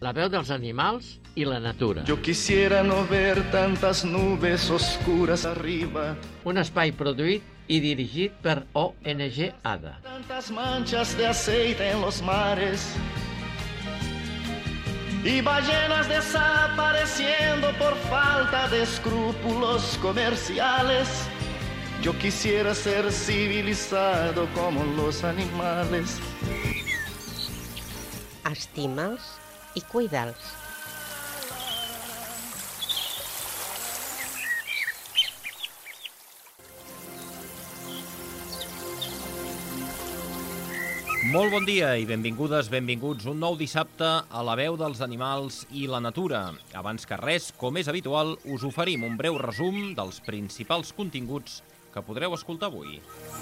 La veu dels animals i la natura. Yo quisiera no ver tantas nubes oscuras arriba. Un espai produït i dirigit per ONG ADA. Tantas manchas de aceite en los mares. Y ballenas desapareciendo por falta de escrúpulos comerciales. Yo quisiera ser civilizado como los animales. Estima'ls i cuida'ls. Molt bon dia i benvingudes, benvinguts un nou dissabte a la veu dels animals i la natura. Abans que res, com és habitual, us oferim un breu resum dels principals continguts que podreu escoltar avui.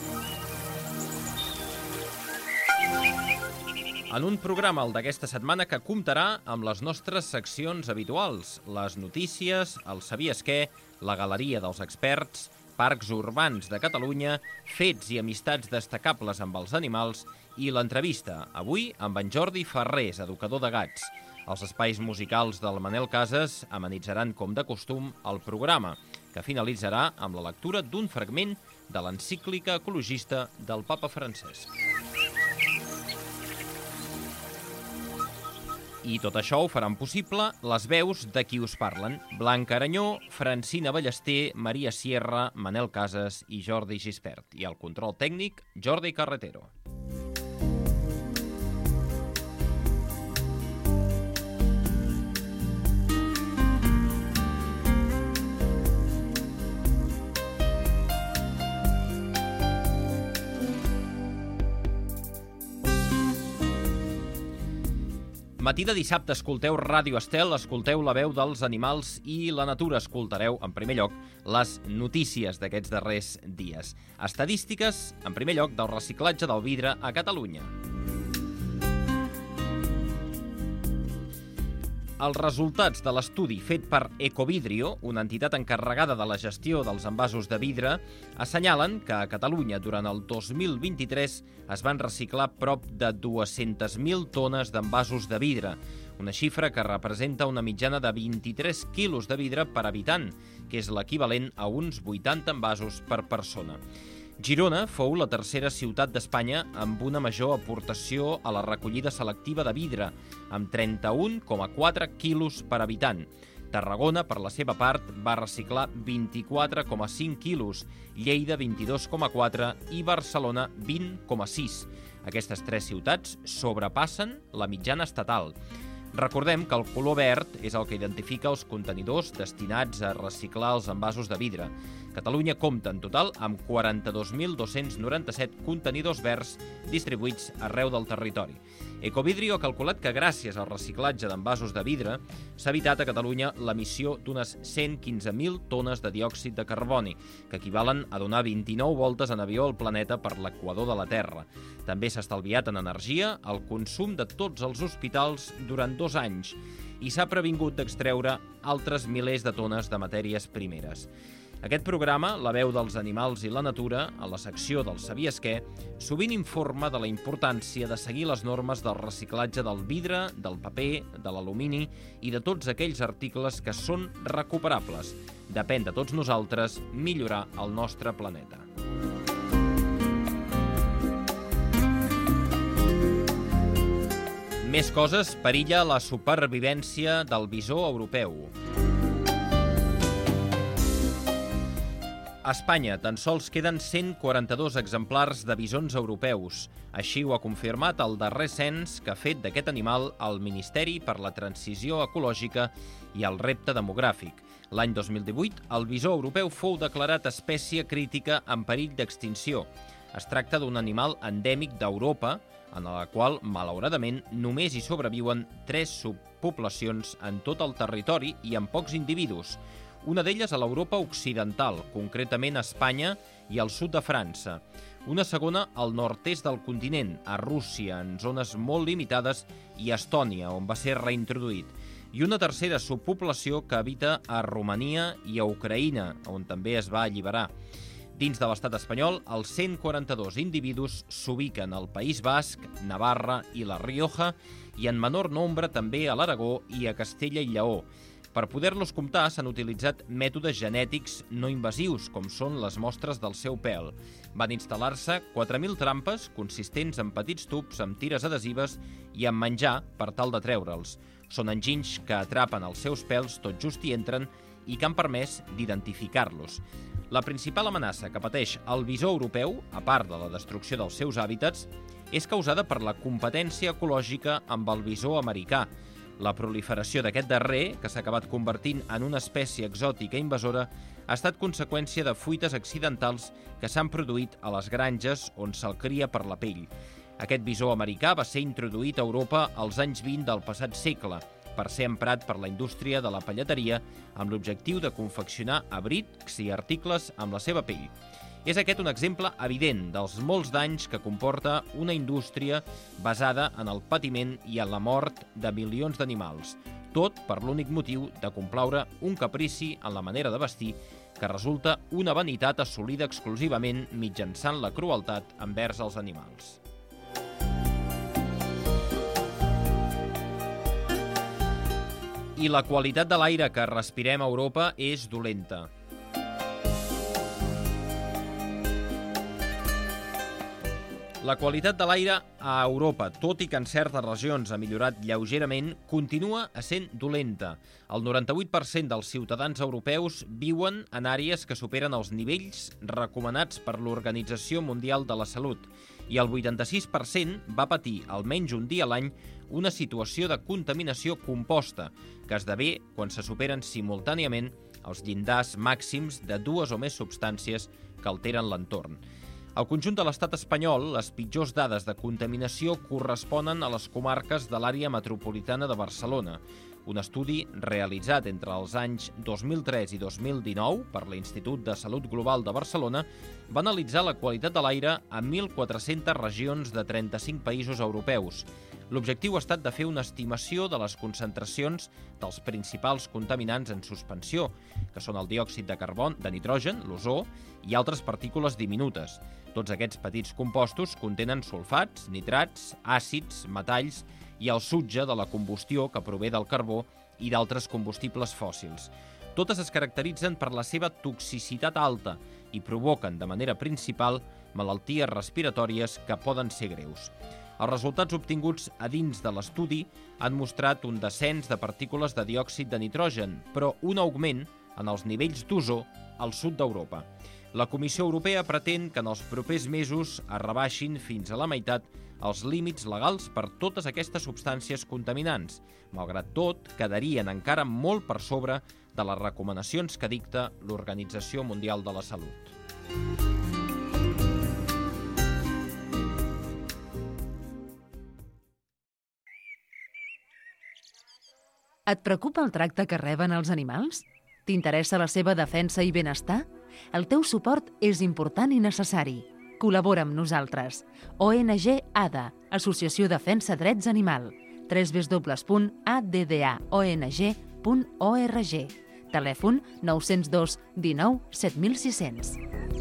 En un programa, el d'aquesta setmana, que comptarà amb les nostres seccions habituals, les notícies, el Sabies què, la galeria dels experts, parcs urbans de Catalunya, fets i amistats destacables amb els animals i l'entrevista, avui amb en Jordi Ferrés, educador de gats. Els espais musicals del Manel Casas amenitzaran, com de costum, el programa, que finalitzarà amb la lectura d'un fragment de l'encíclica ecologista del papa Francesc. I tot això ho faran possible les veus de qui us parlen: Blanca Aranyó, Francina Ballester, Maria Sierra, Manel Casas i Jordi Gispert. I al control tècnic, Jordi Carretero. Matí de dissabte escolteu Ràdio Estel, escolteu la veu dels animals i la natura. Escoltareu, en primer lloc, les notícies d'aquests darrers dies. Estadístiques, en primer lloc, del reciclatge del vidre a Catalunya. Els resultats de l'estudi fet per Ecovidrio, una entitat encarregada de la gestió dels envasos de vidre, assenyalen que a Catalunya durant el 2023 es van reciclar prop de 200.000 tones d'envasos de vidre, una xifra que representa una mitjana de 23 quilos de vidre per habitant, que és l'equivalent a uns 80 envasos per persona. Girona fou la tercera ciutat d'Espanya amb una major aportació a la recollida selectiva de vidre, amb 31,4 quilos per habitant. Tarragona, per la seva part, va reciclar 24,5 quilos, Lleida 22,4 i Barcelona 20,6. Aquestes tres ciutats sobrepassen la mitjana estatal. Recordem que el color verd és el que identifica els contenidors destinats a reciclar els envasos de vidre. Catalunya compta en total amb 42.297 contenidors verds distribuïts arreu del territori. Ecovidrio ha calculat que gràcies al reciclatge d'envasos de vidre s'ha evitat a Catalunya l'emissió d'unes 115.000 tones de diòxid de carboni, que equivalen a donar 29 voltes en avió al planeta per l'equador de la Terra. També s'ha estalviat en energia el consum de tots els hospitals durant 2 anys i s'ha previngut d'extreure altres milers de tones de matèries primeres. Aquest programa, La veu dels animals i la natura, a la secció del Sabies què, sovint informa de la importància de seguir les normes del reciclatge del vidre, del paper, de l'alumini i de tots aquells articles que són recuperables. Depèn de tots nosaltres millorar el nostre planeta. Més coses, perilla la supervivència del bisó europeu. A Espanya tan sols queden 142 exemplars de bisons europeus. Així ho ha confirmat el darrer cens que ha fet d'aquest animal el Ministeri per la Transició Ecològica i el Repte Demogràfic. L'any 2018, el bisó europeu fou declarat espècie crítica en perill d'extinció. Es tracta d'un animal endèmic d'Europa, en la qual, malauradament, només hi sobreviuen 3 subpoblacions en tot el territori i amb pocs individus. Una d'elles a l'Europa occidental, concretament a Espanya i al sud de França. Una segona al nord-est del continent, a Rússia, en zones molt limitades, i a Estònia, on va ser reintroduït. I una tercera subpoblació que habita a Romania i a Ucraïna, on també es va alliberar. Dins de l'estat espanyol, els 142 individus s'ubiquen al País Basc, Navarra i la Rioja i en menor nombre també a l'Aragó i a Castella i Lleó. Per poder-los comptar s'han utilitzat mètodes genètics no invasius, com són les mostres del seu pèl. Van instal·lar-se 4.000 trampes consistents en petits tubs amb tires adhesives i amb menjar per tal de treure'ls. Són enginys que atrapen els seus pèls tot just hi entren i que han permès d'identificar-los. La principal amenaça que pateix el bisó europeu, a part de la destrucció dels seus hàbitats, és causada per la competència ecològica amb el bisó americà. La proliferació d'aquest darrer, que s'ha acabat convertint en una espècie exòtica invasora, ha estat conseqüència de fuites accidentals que s'han produït a les granges on se'l cria per la pell. Aquest bisó americà va ser introduït a Europa als anys 20 del passat segle, per ser emprat per la indústria de la pelleteria amb l'objectiu de confeccionar abrics i articles amb la seva pell. És aquest un exemple evident dels molts danys que comporta una indústria basada en el patiment i en la mort de milions d'animals, tot per l'únic motiu de complaure un caprici en la manera de vestir que resulta una vanitat assolida exclusivament mitjançant la crueltat envers els animals. I la qualitat de l'aire que respirem a Europa és dolenta. La qualitat de l'aire a Europa, tot i que en certes regions ha millorat lleugerament, continua essent dolenta. El 98% dels ciutadans europeus viuen en àrees que superen els nivells recomanats per l'Organització Mundial de la Salut i el 86% va patir almenys un dia a l'any una situació de contaminació composta, que esdevé quan se superen simultàniament els llindars màxims de dues o més substàncies que alteren l'entorn. Al conjunt de l'estat espanyol, les pitjors dades de contaminació corresponen a les comarques de l'àrea metropolitana de Barcelona. Un estudi realitzat entre els anys 2003 i 2019 per l'Institut de Salut Global de Barcelona va analitzar la qualitat de l'aire a 1.400 regions de 35 països europeus. L'objectiu ha estat de fer una estimació de les concentracions dels principals contaminants en suspensió, que són el diòxid de carboni, de nitrogen, l'ozó i altres partícules diminutes. Tots aquests petits compostos contenen sulfats, nitrats, àcids, metalls i el sutge de la combustió que prové del carbó i d'altres combustibles fòssils. Totes es caracteritzen per la seva toxicitat alta i provoquen de manera principal malalties respiratòries que poden ser greus. Els resultats obtinguts a dins de l'estudi han mostrat un descens de partícules de diòxid de nitrogen, però un augment en els nivells d'ozó al sud d'Europa. La Comissió Europea pretén que en els propers mesos es rebaixin fins a la meitat els límits legals per totes aquestes substàncies contaminants. Malgrat tot, quedarien encara molt per sobre de les recomanacions que dicta l'Organització Mundial de la Salut. Et preocupa el tracte que reben els animals? T'interessa la seva defensa i benestar? El teu suport és important i necessari. Col·labora amb nosaltres. ONG ADA, Associació Defensa Drets Animal. www.addaong.org. Telèfon 902 19 7600.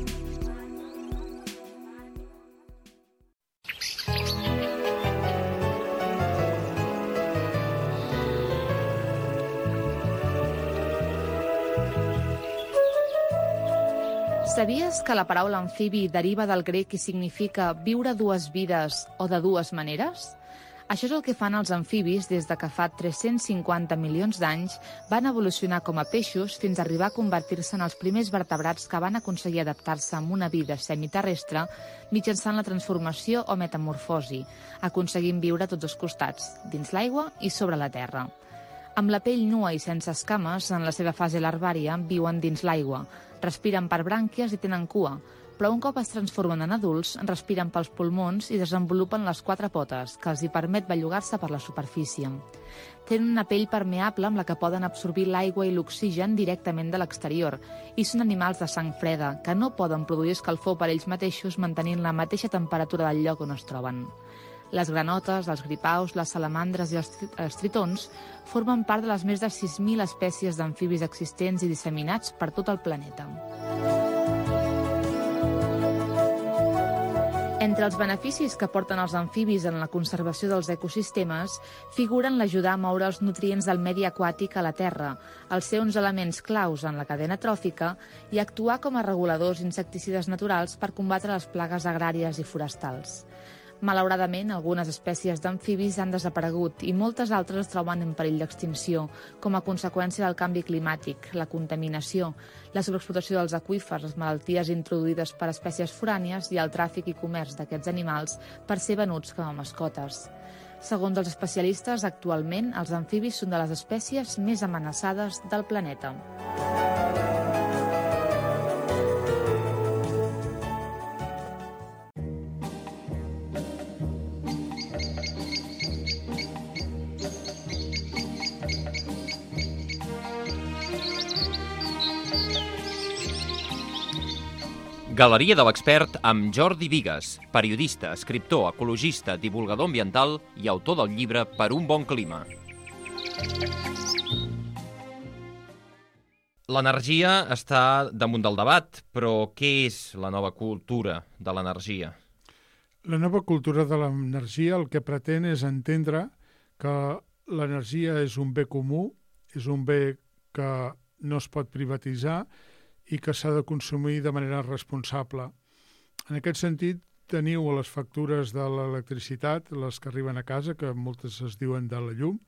Sabies que la paraula amfibi deriva del grec i significa viure dues vides o de dues maneres? Això és el que fan els amfibis des de que fa 350 milions d'anys van evolucionar com a peixos fins a arribar a convertir-se en els primers vertebrats que van aconseguir adaptar-se a una vida semiterrestre mitjançant la transformació o metamorfosi, aconseguint viure a tots dos costats, dins l'aigua i sobre la terra. Amb la pell nua i sense escames, en la seva fase larvària, viuen dins l'aigua, respiren per brànquies i tenen cua, però un cop es transformen en adults, respiren pels pulmons i desenvolupen les 4 potes, que els hi permet bellugar-se per la superfície. Tenen una pell permeable amb la que poden absorbir l'aigua i l'oxigen directament de l'exterior i són animals de sang freda, que no poden produir escalfor per ells mateixos mantenint la mateixa temperatura del lloc on es troben. Les granotes, els gripaus, les salamandres i els tritons formen part de les més de 6.000 espècies d'amfibis existents i disseminats per tot el planeta. Entre els beneficis que porten els amfibis en la conservació dels ecosistemes figuren l'ajudar a moure els nutrients del medi aquàtic a la terra, el ser uns elements claus en la cadena tròfica i actuar com a reguladors insecticides naturals per combatre les plagues agràries i forestals. Malauradament, algunes espècies d'amfibis han desaparegut i moltes altres es troben en perill d'extinció com a conseqüència del canvi climàtic, la contaminació, la sobreexplotació dels aqüífers, les malalties introduïdes per espècies forànies i el tràfic i comerç d'aquests animals per ser venuts com a mascotes. Segons els especialistes, actualment els amfibis són de les espècies més amenaçades del planeta. Galeria de l'expert amb Jordi Bigues, periodista, escriptor, ecologista, divulgador ambiental i autor del llibre Per un bon clima. L'energia està damunt del debat, però què és la nova cultura de l'energia? La nova cultura de l'energia el que pretén és entendre que l'energia és un bé comú, és un bé que no es pot privatitzar i que s'ha de consumir de manera responsable. En aquest sentit, teniu a les factures de l'electricitat, les que arriben a casa, que moltes es diuen de la llum,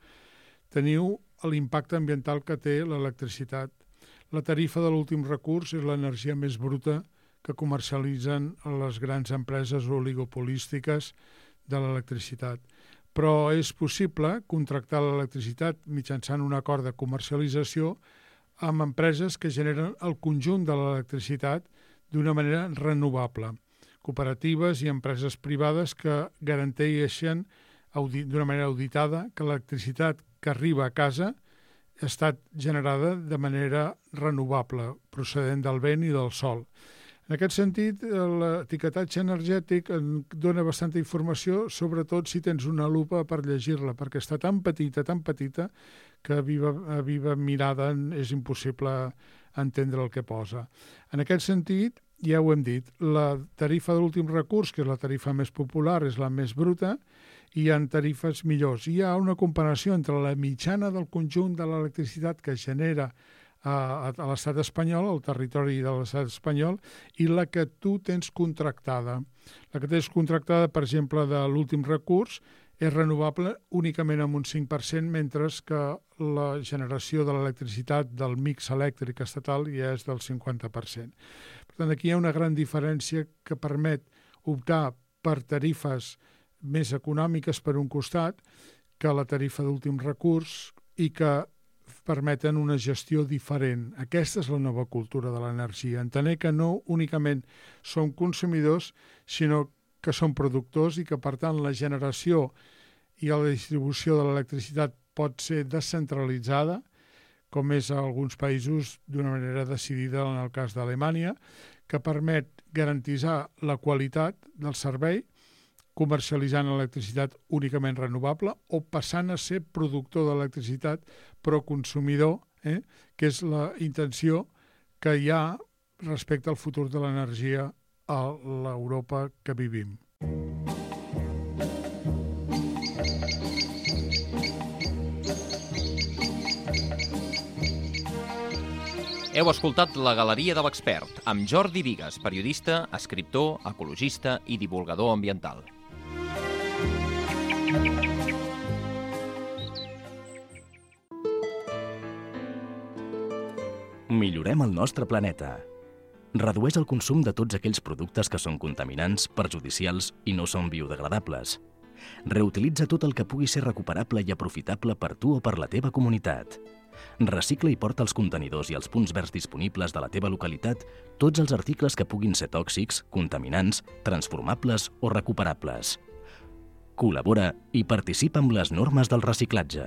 teniu l'impacte ambiental que té l'electricitat. La tarifa de l'últim recurs és l'energia més bruta que comercialitzen les grans empreses oligopolístiques de l'electricitat. Però és possible contractar l'electricitat mitjançant un acord de comercialització amb empreses que generen el conjunt de l'electricitat d'una manera renovable. Cooperatives i empreses privades que garanteixen d'una manera auditada que l'electricitat que arriba a casa ha estat generada de manera renovable, procedent del vent i del sol. En aquest sentit, l'etiquetatge energètic dona bastanta informació, sobretot si tens una lupa per llegir-la, perquè està tan petita, que a viva mirada és impossible entendre el que posa. En aquest sentit, ja ho hem dit, la tarifa de l'últim recurs, que és la tarifa més popular, és la més bruta, i hi ha tarifes millors. Hi ha una comparació entre la mitjana del conjunt de l'electricitat que genera a l'estat espanyol, al territori de l'estat espanyol, i la que tu tens contractada. La que tens contractada, per exemple, de l'últim recurs, és renovable únicament amb un 5%, mentre que la generació de l'electricitat del mix elèctric estatal ja és del 50%. Per tant, aquí hi ha una gran diferència que permet optar per tarifes més econòmiques per un costat que la tarifa d'últim recurs i que permeten una gestió diferent. Aquesta és la nova cultura de l'energia. Entenem que no únicament som consumidors, sinó que són productors i que, per tant, la generació i la distribució de l'electricitat pot ser descentralitzada, com és a alguns països d'una manera decidida, en el cas d'Alemanya, que permet garantitzar la qualitat del servei comercialitzant l'electricitat únicament renovable o passant a ser productor d'electricitat però consumidor, que és la intenció que hi ha respecte al futur de l'energia a l'Europa que vivim. Heu escoltat la Galeria de l'expert amb Jordi Bigues, periodista, escriptor, ecologista i divulgador ambiental. Millorem el nostre planeta. Redueix el consum de tots aquells productes que són contaminants, perjudicials i no són biodegradables. Reutilitza tot el que pugui ser recuperable i aprofitable per tu o per la teva comunitat. Recicla i porta als contenidors i als punts verds disponibles de la teva localitat tots els articles que puguin ser tòxics, contaminants, transformables o recuperables. Col·labora i participa amb les normes del reciclatge.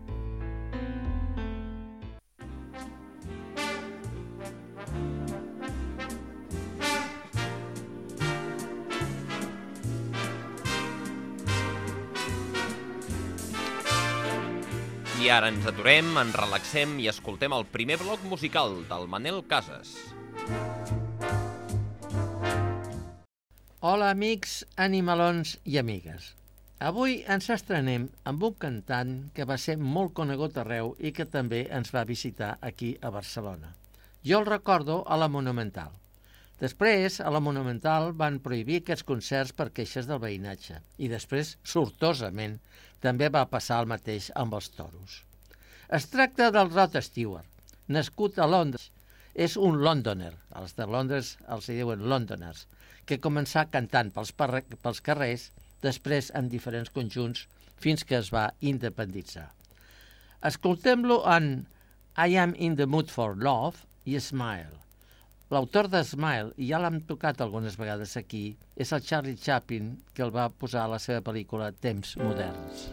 I ara ens aturem, ens relaxem i escoltem el primer bloc musical del Manel Casas. Hola, amics, animalons i amigues. Avui ens estrenem amb un cantant que va ser molt conegut arreu i que també ens va visitar aquí a Barcelona. Jo el recordo a la Monumental. Després, a la Monumental van prohibir aquests concerts per queixes del veïnatge i després, sortosament, també va passar el mateix amb els toros. Es tracta del Rod Stewart, nascut a Londres. És un londoner, els de Londres els diuen londoners, que començà cantant pels carrers, després en diferents conjunts, fins que es va independitzar. Escoltem-lo en I Am in the Mood for Love i Smile. L'autor de Smile, i ja l'hem tocat algunes vegades aquí, és el Charlie Chaplin, que el va posar a la seva pel·lícula Temps moderns.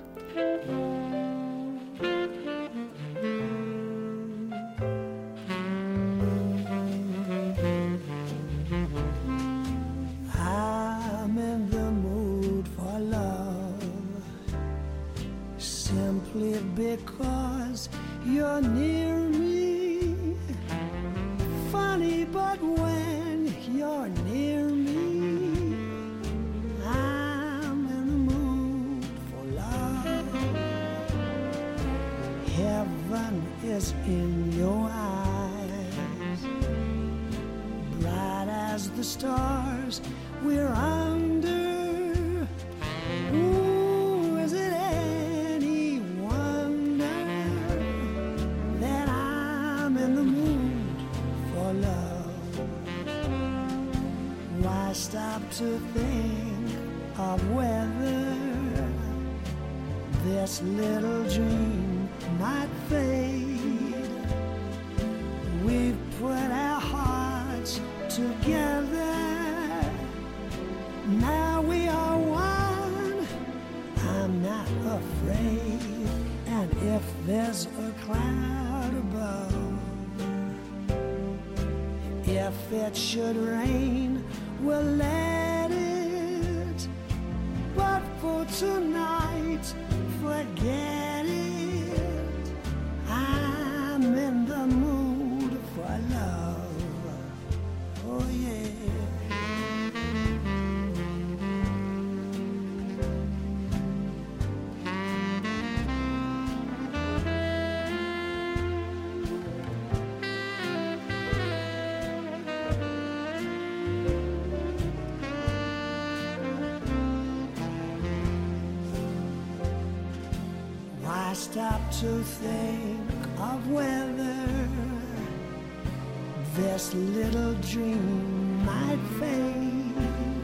I'm in the mood for love, simply because you're near me. Funny, but when you're near me, I'm in the mood for love. Heaven is in your eyes, bright as the stars we're under. Ooh, is it any wonder that I'm in the mood for love? Why stop to think of whether this little dream might fade? We've put our hearts together, now we are one. I'm not afraid, and if there's a cloud above, if it should rain, we'll let it. But for tonight, forget it. I'm in the mood for love. Oh yeah. Why stop to think of whether this little dream might fade?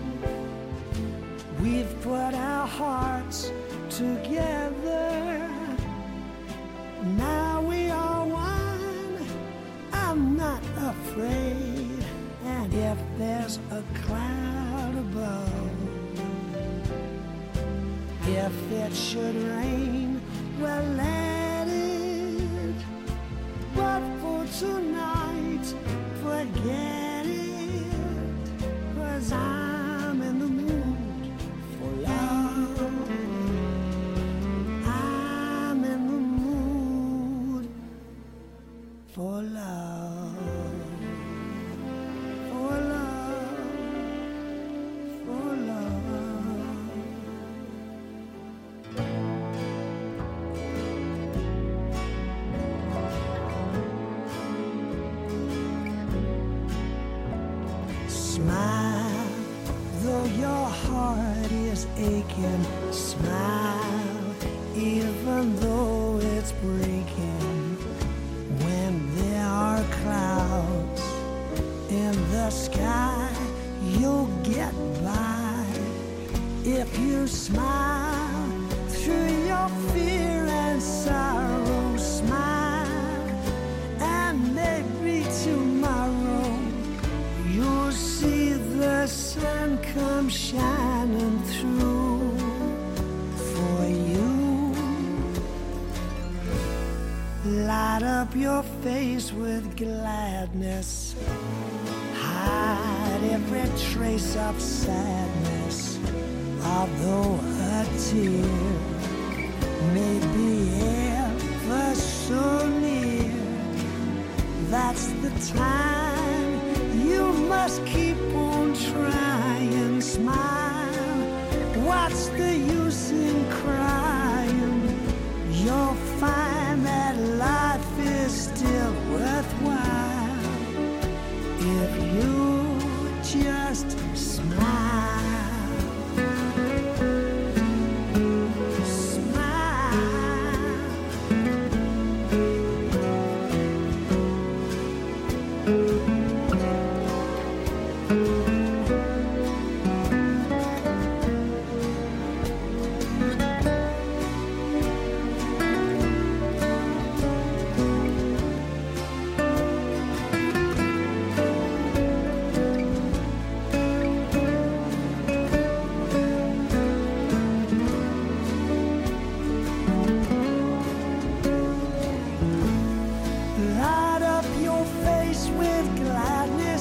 We've put our hearts together, now we are one. I'm not afraid, and if there's a cloud above, if it should rain, well, let it. But for tonight, forget it, 'cause I'm in the mood for love. I'm in the mood for love. For love. For love. Smile, though your heart is aching. Smile, even though it's breaking. When there are clouds in the sky, you'll get by. If you smile through your fear and sorrow, smile, and maybe tomorrow you'll see the sun come shining through for you. Light up your face with gladness, hide every trace of sadness, although a tear may be ever so near. That's the time you must keep on trying. smile. What's the use in crying? You'll find that life is still worthwhile if you just smile. Light up your face with gladness,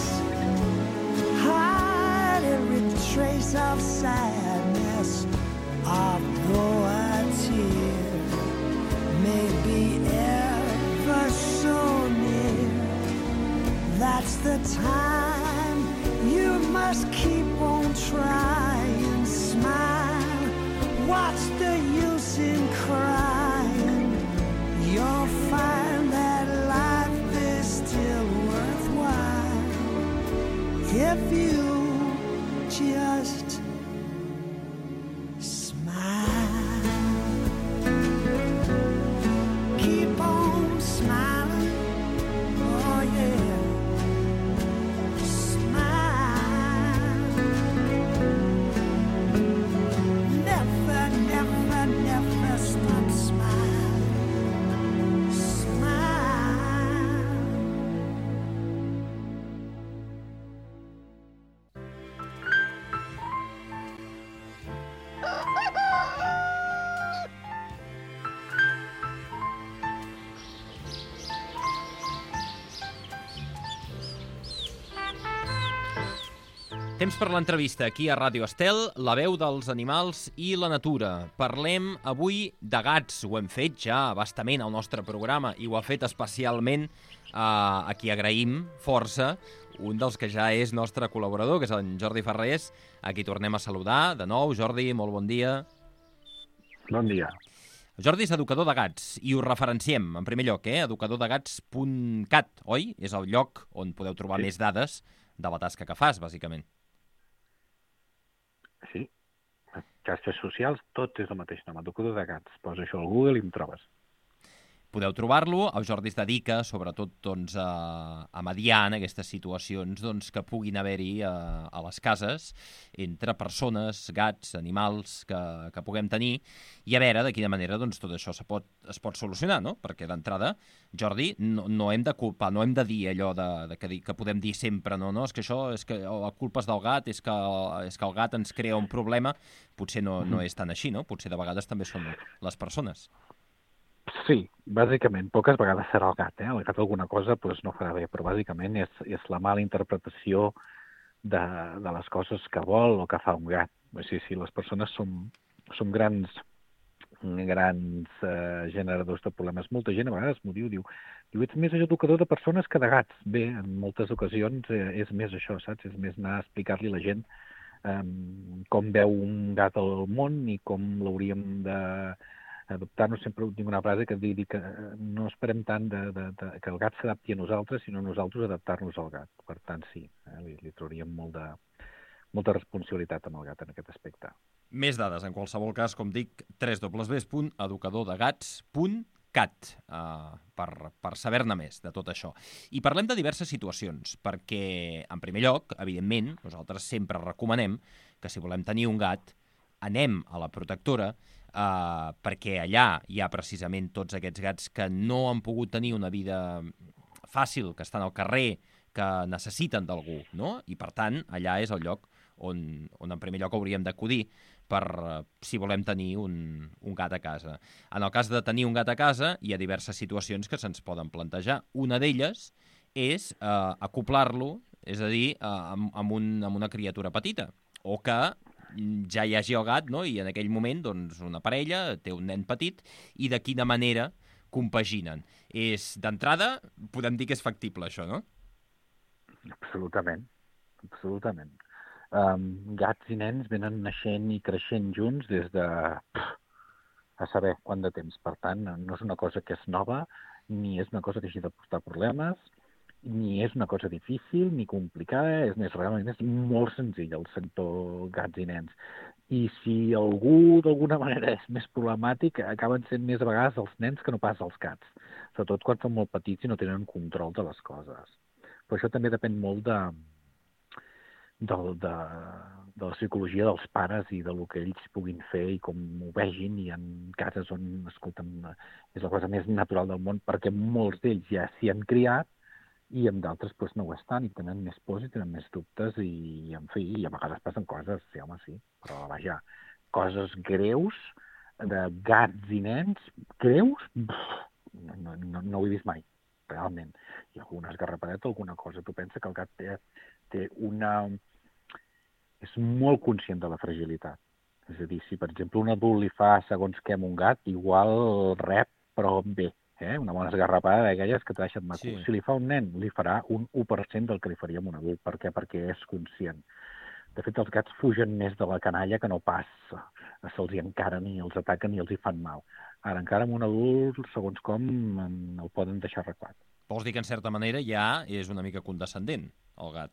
hide every trace of sadness, although a tear may be ever so near. That's the time you must keep on trying. Smile, what's the use in crying? You'll find that life is still worthwhile if you just smile. Keep on smiling, oh yeah. Smile. Never, never, never stop smiling. Temps per l'entrevista aquí a Ràdio Estel, la veu dels animals i la natura. Parlem avui de gats. Ho hem fet ja bastament al nostre programa i ho ha fet especialment a qui agraïm força, un dels que ja és nostre col·laborador, que és en Jordi Ferrés, a qui tornem a saludar. De nou, Jordi, molt bon dia. Bon dia. Jordi és educador de gats i ho referenciem, en primer lloc, educadordegats.cat, oi? És el lloc on podeu trobar més dades de la tasca que fas, bàsicament. Sí, a xarxes socials tot és el mateix nom, educador de gats. Posa això al Google i em trobes. Podeu trobar-lo. El Jordi es dedica, sobretot, doncs, a mediar en aquestes situacions doncs, que puguin haver-hi a les cases entre persones, gats, animals que puguem tenir i a veure de quina manera doncs, tot això es pot solucionar, no? Perquè d'entrada, Jordi, no hem de culpar, no hem de dir allò que podem dir sempre, no, és que això és que la culpa és del gat, és que el gat ens crea un problema. Potser no és tan així, no? Potser de vegades també són les persones. Sí, bàsicament, poques vegades serà el gat. El gat alguna cosa no farà bé, però bàsicament és la mala interpretació de les coses que vol o que fa un gat. O sigui, si les persones som grans generadors de problemes, molta gent a vegades m'ho diu, ets més educador de persones que de gats. Bé, en moltes ocasions és més això, saps? És més anar a explicar-li a la gent com veu un gat al món i com l'hauríem d'adoptar-nos. Sempre tinc una frase que digui que no esperem tant que el gat s'adapti a nosaltres, sinó nosaltres adaptar-nos al gat. Per tant, sí, li trauríem molta responsabilitat amb el gat en aquest aspecte. Més dades, en qualsevol cas, com dic, www.educadordegats.cat per saber-ne més de tot això. I parlem de diverses situacions, perquè, en primer lloc, evidentment, nosaltres sempre recomanem que si volem tenir un gat, anem a la protectora, perquè allà hi ha precisament tots aquests gats que no han pogut tenir una vida fàcil, que estan al carrer, que necessiten d'algú, no? I, per tant, allà és el lloc on en primer lloc hauríem d'acudir per si volem tenir un gat a casa. En el cas de tenir un gat a casa, hi ha diverses situacions que se'ns poden plantejar. Una d'elles és acoplar-lo, és a dir, amb una criatura petita, o que ja hi hagi el gat, no? I en aquell moment doncs, una parella té un nen petit i de quina manera compaginen. D'entrada, podem dir que és factible, això, no? Absolutament. Gats i nens venen naixent i creixent junts des de a saber quant de temps. Per tant, no és una cosa que és nova, ni és una cosa que hagi de portar problemes, ni és una cosa difícil, ni complicada, és més, realment és molt senzill el sector gats i nens. I si algú d'alguna manera és més problemàtic, acaben sent més a vegades els nens que no pas els gats, sobretot quan són molt petits i no tenen control de les coses. Però això també depèn molt de la psicologia dels pares i del que ells puguin fer i com ho vegin, i en cases on, escolta'm, és la cosa més natural del món, perquè molts d'ells ja s'hi han criat i amb d'altres doncs, no ho estan i tenen més pors i tenen més dubtes i, en fi, i a vegades passen coses, sí, home, sí, però vaja, coses greus de gats i nens, greus, no ho he vist mai, realment. I alguna esgarrapadeta, alguna cosa. Tu pensa que el gat té una... és molt conscient de la fragilitat. És a dir, si per exemple un adult li fa segons què amb un gat, igual rep, però bé. Una bona esgarrapada d'aquelles que t'ha deixat maco. Sí. Si li fa un nen, li farà un 1% del que li faria amb un adult. Per què? Perquè és conscient. De fet, els gats fugen més de la canalla que no pas se'ls hi encaren i els ataquen i els hi fan mal. Ara, encara amb un adult, segons com, el poden deixar arreglat. Vols dir que, en certa manera, ja és una mica condescendent, el gat?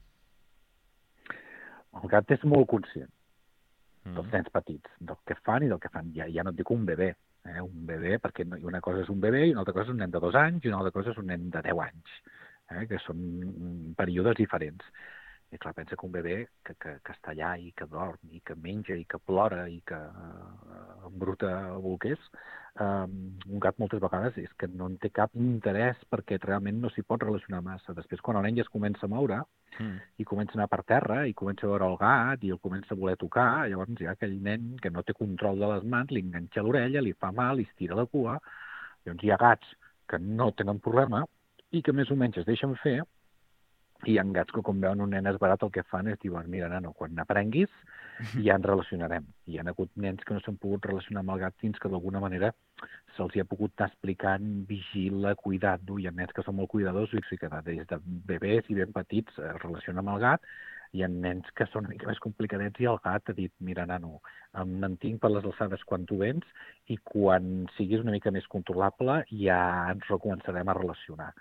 El gat és molt conscient dels nens petits, del que fan i del que fan. Ja no et dic un bebè. Un bebè, perquè una cosa és un bebè i una altra cosa és un nen de 2 anys i una altra cosa és un nen de 10 anys, que són períodes diferents. I clar, pensa que un bebè que està allà i que dorm i que menja i que plora i que embruta bolquers, un gat moltes vegades és que no en té cap interès perquè realment no s'hi pot relacionar massa. Després, quan el nen ja es comença a moure i comença a anar per terra i comença a veure el gat i el comença a voler tocar, llavors hi ha aquell nen que no té control de les mans, li enganxa l'orella, li fa mal, li estira la cua. Llavors hi ha gats que no tenen problema i que més o menys es deixen fer. I hi ha gats que, com veuen un nen esbarat, el que fan és dir, mira, nano, quan n'aprenguis ja ens relacionarem. I hi ha hagut nens que no s'han pogut relacionar amb el gat fins que d'alguna manera se'ls hi ha pogut estar explicant, vigila, cuidar-lo. Hi ha nens que són molt cuidadors i que des de bebès i ben petits es relacionen amb el gat. Hi ha nens que són una mica més complicadets i el gat ha dit, mira, nano, em mantinc per les alçades quan tu vens i quan siguis una mica més controlable ja ens recomençarem a relacionar.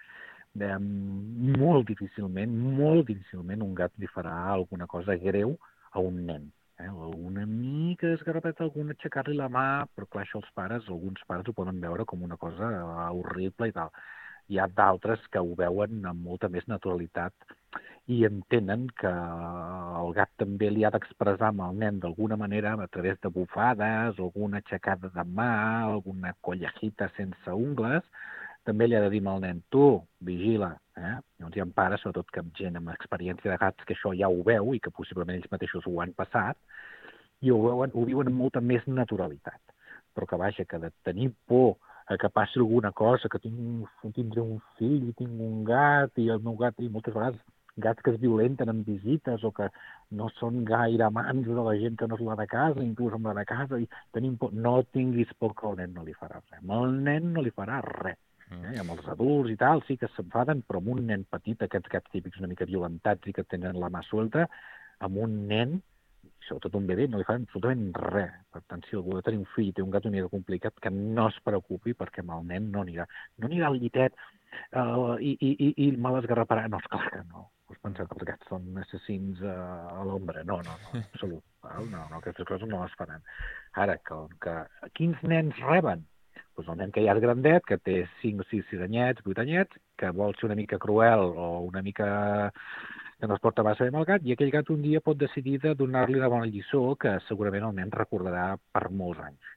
Molt difícilment un gat li farà alguna cosa greu a un nen. Alguna mica esgarrapeta, algun aixecar-li la mà, però clar, això alguns pares ho poden veure com una cosa horrible i tal. Hi ha d'altres que ho veuen amb molta més naturalitat i entenen que el gat també li ha d'expressar amb el nen d'alguna manera a través de bufades, alguna aixecada de mà, alguna collejita sense ungles. També li ha de dir al nen, tu, vigila. Llavors hi ha pares, sobretot que amb gent amb experiència de gats, que això ja ho veu i que possiblement ells mateixos ho han passat, i ho viuen amb molta més naturalitat. Però que vaja, que de tenir por que passi alguna cosa, que tindré un fill i tinc un gat, i el meu gat, i moltes vegades gats que es violenten en visites o que no són gaire amants de la gent que no és la de casa, inclús amb la de casa, i tenim por. No tinguis por que al nen no li farà res. Amb el nen no li farà res. Amb els adults i tal, sí que s'enfaden, però amb un nen petit, aquests gats típics una mica violentats i que tenen la mà suelta, amb un nen, sobretot un bebè, no li faran absolutament res. Per tant, si algú ha de tenir un fill i té un gat una mica complicat, que no es preocupi perquè amb el nen no anirà. No anirà al llitet i me l'esgarraparà. No, esclar que no. Us penseu que els gats són assassins a l'ombra. No, absolut. No, aquestes coses no les faran. Ara, quins nens reben? Doncs el nen que ja és grandet, que té 5 o 6 anyets, 8 anyets, que vol ser una mica cruel o una mica que no es porta massa bé amb el gat, i aquell gat un dia pot decidir de donar-li una bona lliçó que segurament el nen recordarà per molts anys.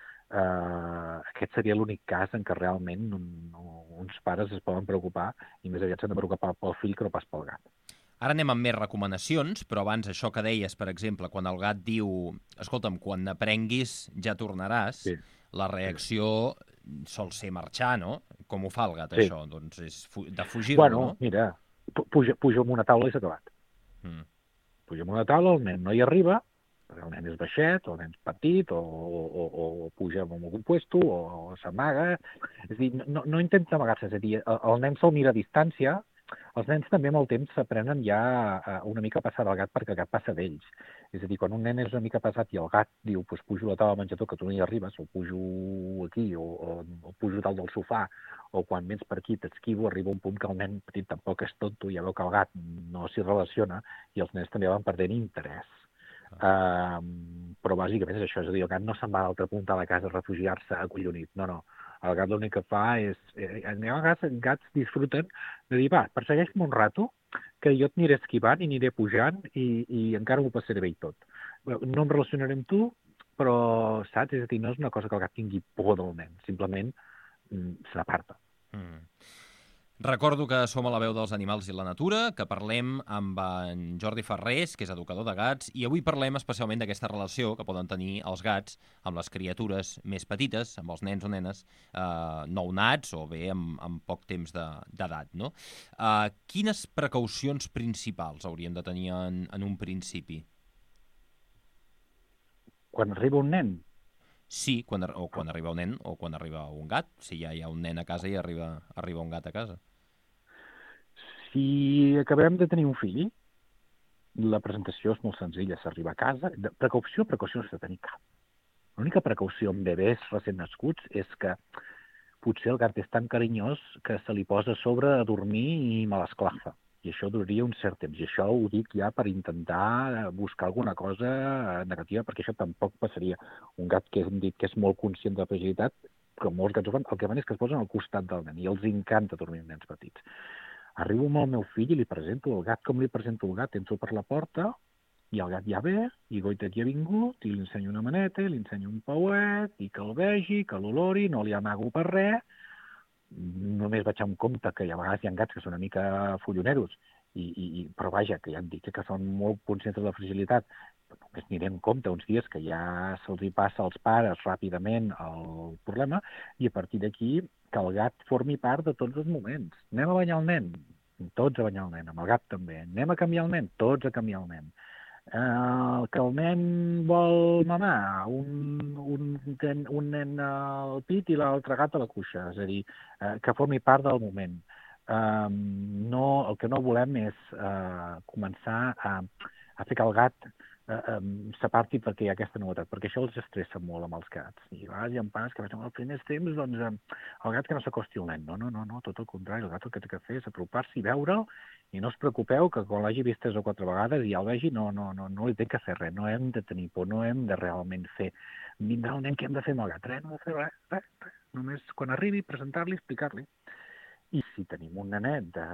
Aquest seria l'únic cas en què realment uns pares es poden preocupar i més aviat s'han de preocupar pel fill que no pas pel gat. Ara anem amb més recomanacions, però abans això que deies, per exemple, quan el gat diu escolta'm, quan n'aprenguis ja tornaràs, sí. La reacció sol ser marxar, no? Com ho fa el gat, això? Doncs és de fugir-lo, no? Mira, puja amb una taula i s'ha acabat. Puja amb una taula, el nen no hi arriba, perquè el nen és baixet, o el nen és petit, o puja en algun puesto, o s'amaga. És a dir, no intenta amagar-se, és a dir, el nen se'l mira a distància els nens també amb el temps s'aprenen ja una mica a passar del gat perquè el gat passa d'ells. És a dir, quan un nen és una mica passat i el gat diu pues, pujo a la taula de menjador que tu no hi arribes, o pujo aquí, o pujo dalt del sofà, o quan vens per aquí t'esquivo, arriba un punt que el nen petit tampoc és tonto, ja veu que el gat no s'hi relaciona i els nens també van perdent interès. Però bàsicament és això, és a dir, el gat no se'n va a l'altra punta de la casa a refugiar-se acollonit, no. El gat l'únic que fa és... Els gats disfruten de dir, va, persegueix-me un rato, que jo et aniré esquivant i aniré pujant i encara m'ho passaré bé i tot. No em relacionaré amb tu, però, saps? És a dir, no és una cosa que el gat tingui por del nen, simplement se n'aparta. Recordo que som a la veu dels animals i la natura, que parlem amb en Jordi Ferrés, que és educador de gats, i avui parlem especialment d'aquesta relació que poden tenir els gats amb les criatures més petites, amb els nens o nenes nounats o bé amb poc temps d'edat, no? Quines precaucions principals hauríem de tenir en un principi? Quan arriba un nen? Sí, quan arriba un nen o quan arriba un gat, si ja hi ha un nen a casa i arriba un gat a casa. Si acabem de tenir un fill, la presentació és molt senzilla, s'arriba a casa. Precaució no s'ha de tenir cap. L'única precaució amb bebès recent nascuts és que potser el gat és tan carinyós que se li posa a sobre a dormir i me l'esclafa. I això duraria un cert temps. I això ho dic ja per intentar buscar alguna cosa negativa, perquè això tampoc passaria. Un gat que hem dit que és molt conscient de la fragilitat, com molts gats ho fan, el que fan és que es posen al costat del nen i els encanta dormir amb nens petits. Arribo amb el meu fill i li presento el gat com li presento el gat. Entro per la porta i el gat ja ve, i goitet ja ha vingut, i li ensenyo una maneta, li ensenyo un pauet, i que el vegi, que l'olori, no li amago per res. Només vaig amb compte que a vegades hi ha gats que són una mica folloneros, però vaja, que ja em dic que són molt conscients de la fragilitat. Però només aniré en compte uns dies que ja se'ls hi passa als pares ràpidament el problema, i a partir d'aquí que el gat formi part de tots els moments. Anem a banyar el nen? Tots a banyar el nen, amb el gat també. Anem a canviar el nen? Tots a canviar el nen. Que el nen vol mamar, un nen al pit i l'altre gat a la cuixa, és a dir, que formi part del moment. El que no volem és començar a fer que el gat s'aparti perquè hi ha aquesta novetat, perquè això els estressa molt amb els gats. I a vegades hi ha pares que en els primers temps, doncs, el gat que no s'acosti al nen. No, tot el contrari, el gat el que té que fer és apropar-s'hi i veure'l, i no us preocupeu que quan l'hagi vist 3 o 4 vegades i ja el vegi, no li té que fer res, no hem de tenir por, no hem de realment fer. Vindrà el nen, què hem de fer amb el gat? No hem de fer res. Només quan arribi, presentar-li, explicar-li. I si tenim un nenet de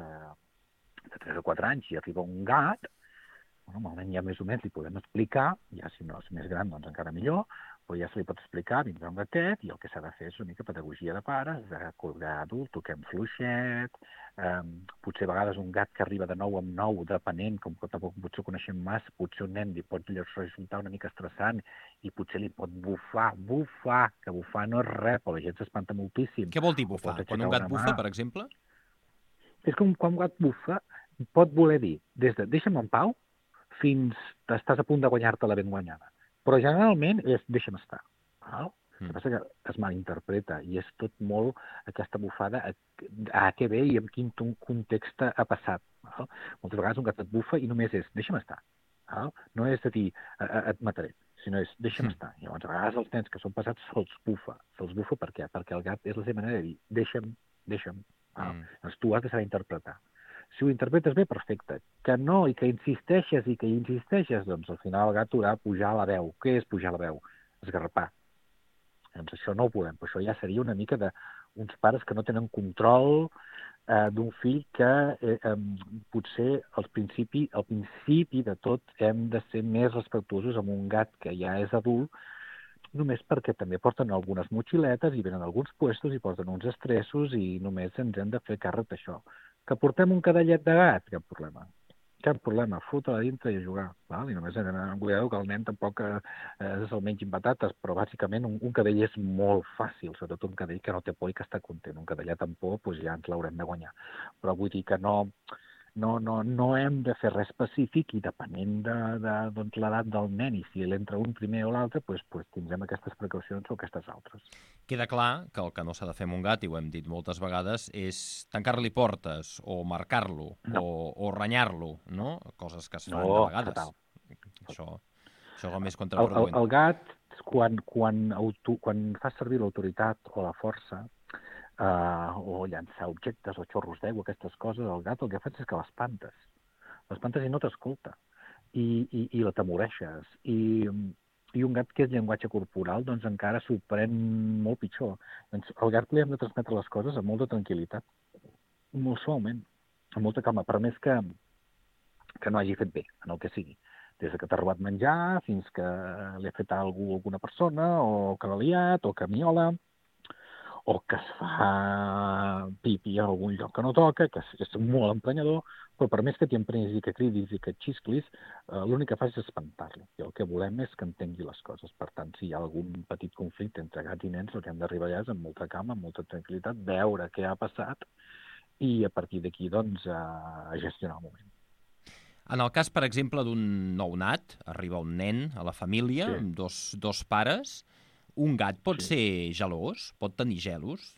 3 o 4 anys i arriba un gat, normalment ja més o menys li podem explicar, ja si no és més gran doncs encara millor, però ja se li pot explicar, vindrà un gatet, i el que s'ha de fer és una mica pedagogia de pares, de colgar adult, toquem fluixet, potser a vegades un gat que arriba de nou amb nou, depenent, com que tampoc potser ho coneixem massa, potser un nen li pot resultar una mica estressant i potser li pot bufar, que bufar no és res, però la gent s'espanta moltíssim. Què vol dir bufar? Quan un gat bufa, per exemple? És com quan un gat bufa pot voler dir des de deixa'm en pau fins estàs a punt de guanyar-te la ben guanyada. Però generalment és deixa'm estar. El que passa que es malinterpreta i és tot molt aquesta bufada a què ve i en quin context ha passat. Moltes vegades un gat et bufa i només és deixa'm estar. No és a dir et mataré, sinó és deixa'm estar. I llavors a vegades els nens que són passats se'ls bufa. Se'ls bufa per què? Perquè el gat és la seva manera de dir deixa'm. Llavors tu has de saber interpretar. Si ho interpretes bé, perfecte. Que no, i que insisteixes, doncs al final el gat haurà de pujar la veu. Què és pujar la veu? Esgarrapar. Doncs això no ho volem, però això ja seria una mica d'uns pares que no tenen control d'un fill que potser al principi de tot hem de ser més respectuosos amb un gat que ja és adult, només perquè també porten algunes motxiletes i venen alguns puestos i porten uns estressos i només ens hem de fer càrrec d'això. Que portem un cadellet de gat, cap problema, fota-la dintre i a jugar. I només cuideu que el nen tampoc és el menys patates, però bàsicament un cadell és molt fàcil, sobretot un cadell que no té por i que està content. Un cadellet amb por, doncs ja ens l'haurem de guanyar. Però vull dir que no no hem de fer res específic i depenent de l'edat del nen i si l'entra un primer o l'altre, doncs tindrem aquestes precaucions o aquestes altres. Queda clar que el que no s'ha de fer amb un gat, i ho hem dit moltes vegades, és tancar-li portes o marcar-lo o renyar-lo, no? Coses que es fan de vegades. Fatal. Això és el més contraproduent. El gat, quan fas servir l'autoritat o la força, o llançar objectes o xorros d'aigua, aquestes coses, el gat el que fas és que l'espantes. L'espantes i no t'escolta. I l'atemoreixes. I un gat que és llenguatge corporal, doncs encara s'ho pren molt pitjor. Doncs al gat li hem de transmetre les coses amb molta tranquil·litat, molt suaument, amb molta calma, per més que no hagi fet bé, en el que sigui. Des que t'ha robat menjar, fins que li ha fet alguna persona, o que l'ha liat, o que miola, o que es fa pipi a algun lloc que no toca, que és molt emprenyador, però per més que t'hi emprenyis i que cridis i que et xisclis, l'únic que fas és espantar-lo. I el que volem és que entengui les coses. Per tant, si hi ha algun petit conflicte entre gats i nens, el que hem d'arribar allà és amb molta calma, amb molta tranquil·litat, veure què ha passat i a partir d'aquí, doncs, a gestionar el moment. En el cas, per exemple, d'un nounat, arriba un nen a la família, amb dos pares. Un gat pot ser gelós? Pot tenir gelos?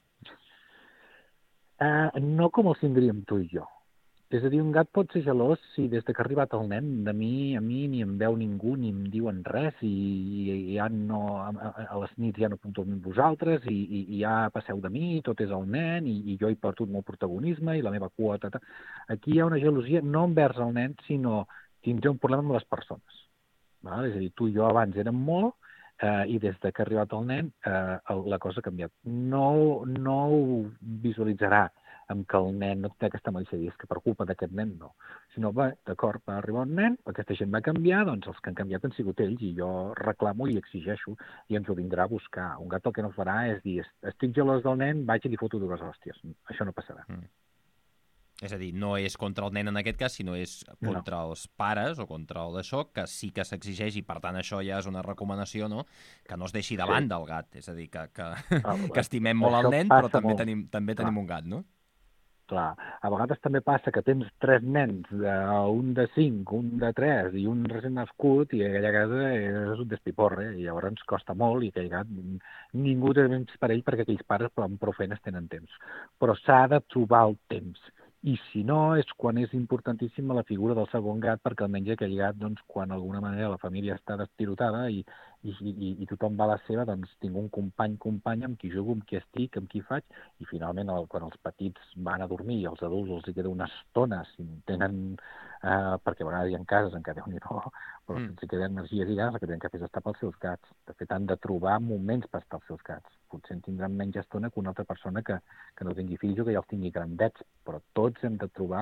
No com els tindríem tu i jo. És a dir, un gat pot ser gelós si des que ha arribat el nen, a mi ni em veu ningú ni em diuen res i ja no, a les nits ja no puc dormir amb vosaltres i ja passeu de mi, tot és el nen i jo he perdut molt protagonisme i la meva quota. Aquí hi ha una gelosia no envers el nen, sinó tindré un problema amb les persones. És a dir, tu i jo abans érem molt i des que ha arribat el nen la cosa ha canviat. No ho visualitzarà amb que el nen no té aquesta malícia de dir que per culpa d'aquest nen no. Sinó, d'acord, va arribar un nen, aquesta gent va canviar, doncs els que han canviat han sigut ells i jo reclamo i exigeixo i ens ho vindrà a buscar. Un gat el que no farà és dir, estic gelós del nen, vaig i li foto dues hòsties. Això no passarà. És a dir, no és contra el nen en aquest cas, sinó és contra els pares o contra el d'això, que sí que s'exigeix i per tant això ja és una recomanació, no? Que no es deixi de banda el gat. És a dir, que estimem molt el nen, però també tenim un gat, no? Clar, a vegades també passa que tens 3 nens, un de 5, un de 3 i un recent nascut i aquella casa és un despiporre i llavors ens costa molt i aquell gat ningú té temps per ell perquè aquells pares amb prou feines tenen temps. Però s'ha de trobar el temps. I si no, és quan és importantíssima la figura del segon gat, perquè almenys aquell gat, doncs, quan d'alguna manera la família està destirotada i tothom va a la seva, doncs tinc un company amb qui jugo, amb qui estic, amb qui faig, i finalment quan els petits van a dormir i els adults els queda una estona, si tenen, perquè a vegades hi ha cases en què Déu-n'hi-do, però si queden energies i ganes, el que tenen que fer és estar pels seus gats. De fet, han de trobar moments per estar els seus gats. Potser en tindran menys estona que una altra persona que no tingui fills o que ja els tingui grandets, però tots hem de trobar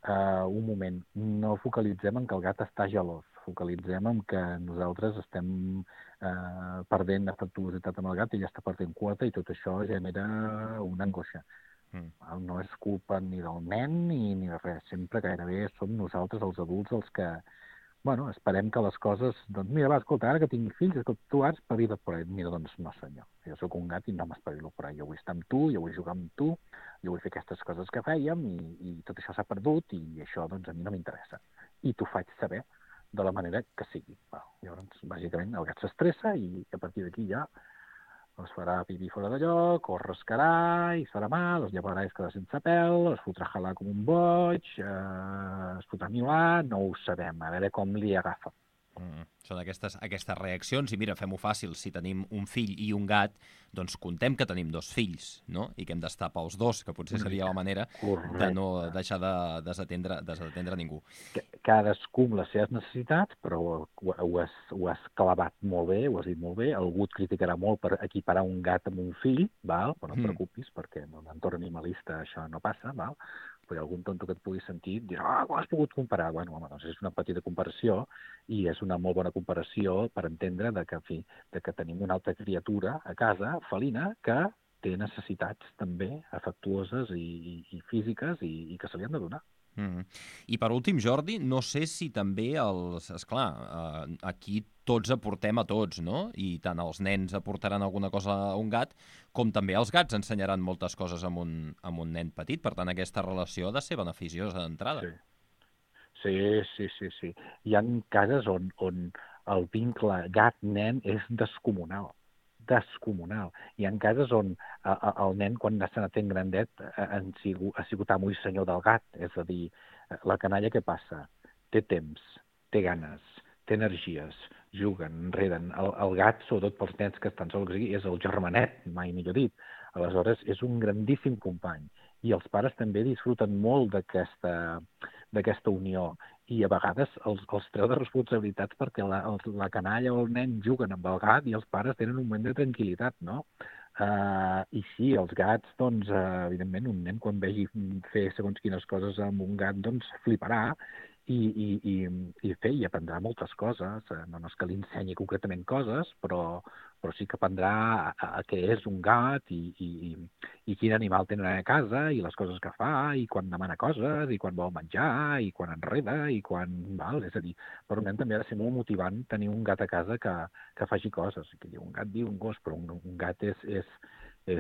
un moment. No focalitzem en que el gat està gelós, focalitzem en que nosaltres estem perdent afectuositat amb el gat, ell està perdent quota i tot això genera una angoixa. No és culpa ni del nen ni de res, sempre gairebé som nosaltres, els adults, els que esperem que les coses, doncs mira, escolta, ara que tinc fills, tu ara espavila't per ahí. Mira, doncs no senyor, jo sóc un gat i no m'espavilo per ahí, jo vull estar amb tu, jo vull jugar amb tu, jo vull fer aquestes coses que fèiem i tot això s'ha perdut i això doncs a mi no m'interessa. I t'ho faig saber de la manera que sigui. Llavors, bàsicament, el gat s'estressa i a partir d'aquí ja es farà pipí fora de lloc, o es rascarà i es farà mal, es llevarà i es quedarà sense pèl, es fotrà a jalar com un boig, es fotrà a milar, no ho sabem, a veure com li agafa. Són aquestes reaccions, i mira, fem-ho fàcil, si tenim un fill i un gat, doncs contem que tenim 2 fills, no? I que hem d'estar pels 2, que potser seria la manera de no deixar de desatendre ningú. Cadascú amb les seves necessitats, però ho has clavat molt bé, ho has dit molt bé, algú et criticarà molt per equiparar un gat amb un fill, però no et preocupis, perquè en l'entorn animalista això no passa, però hi ha algun tonto que et pugui sentir i dirà, com has pogut comparar? Doncs és una petita comparació i és una molt bona comparació per entendre que tenim una altra criatura a casa, felina, que té necessitats també afectuoses i físiques i que se li han de donar. I per últim, Jordi, no sé si també esclar, aquí tots aportem a tots, no? I tant els nens aportaran alguna cosa a un gat, com també els gats ensenyaran moltes coses amb un nen petit. Per tant, aquesta relació ha de ser beneficiosa d'entrada. Sí. Hi ha cases on el vincle gat-nen és descomunal. Hi ha cases on el nen, quan s'ha anat fent grandet, ha sigut amo i senyor del gat. És a dir, la canalla què passa? Té temps, té ganes, té energies, juguen, enreden. El gat, sobretot pels nens que estan sols aquí, és el germanet, mai millor dit. Aleshores, és un grandíssim company. I els pares també disfruten molt d'aquesta unió. I a vegades els treu de responsabilitats perquè la canalla o el nen juguen amb el gat i els pares tenen un moment de tranquil·litat, no? I sí, els gats, doncs, evidentment, un nen quan vegi fer segons quines coses amb un gat, doncs, fliparà i aprendrà moltes coses. No és que li ensenyi concretament coses, però sí que aprendrà què és un gat i quin animal tenen a casa i les coses que fa i quan demana coses i quan vol menjar i quan enreda i quan... És a dir, per un nen també ha de ser molt motivant tenir un gat a casa que faci coses. Un gat diu un gos, però un gat és